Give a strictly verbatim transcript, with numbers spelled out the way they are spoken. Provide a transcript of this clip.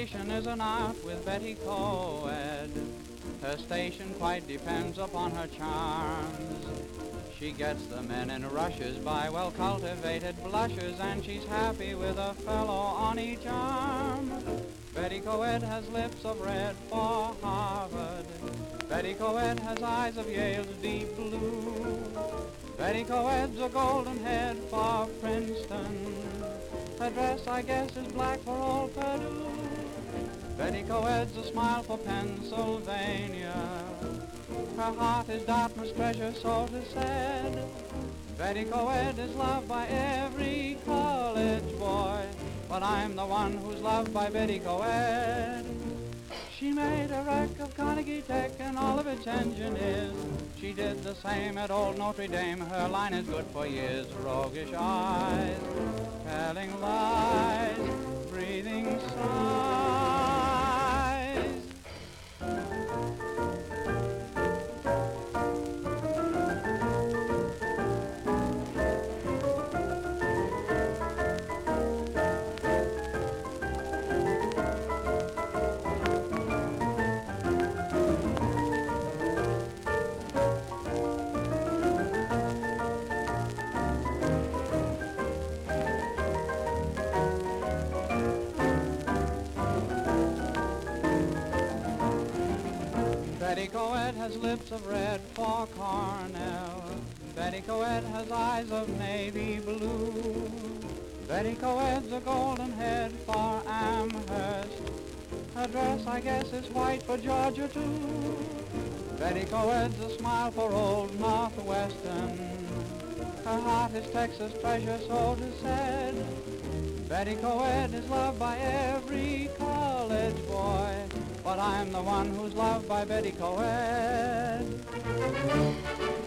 flirtation isn't out with Betty Coed. Her station quite depends upon her charms. She gets the men in rushes by well-cultivated blushes, and she's happy with a fellow on each arm. Betty Coed has lips of red for Harvard. Betty Coed has eyes of Yale's deep blue. Betty Coed's a golden head for Princeton. Her dress, I guess, is black for old Purdue. Betty Coed's a smile for Pennsylvania. Her heart is Dartmouth's treasure, so 'tis said. Betty Coed is loved by every college boy, but I'm the one who's loved by Betty Coed. She made a wreck of Carnegie Tech and all of its engineers. She did the same at old Notre Dame. Her line is good for years. Roguish eyes, telling lies, breathing sighs. Betty Coed has lips of red for Cornell. Betty Coed has eyes of navy blue. Betty Coed's a golden head for Amherst. Her dress, I guess, is white for Georgia, too. Betty Coed's a smile for old Northwestern. Her heart is Texas treasure, so 'tis said. Betty Coed is loved by every college boy, but I'm the one who's loved by Betty Coed.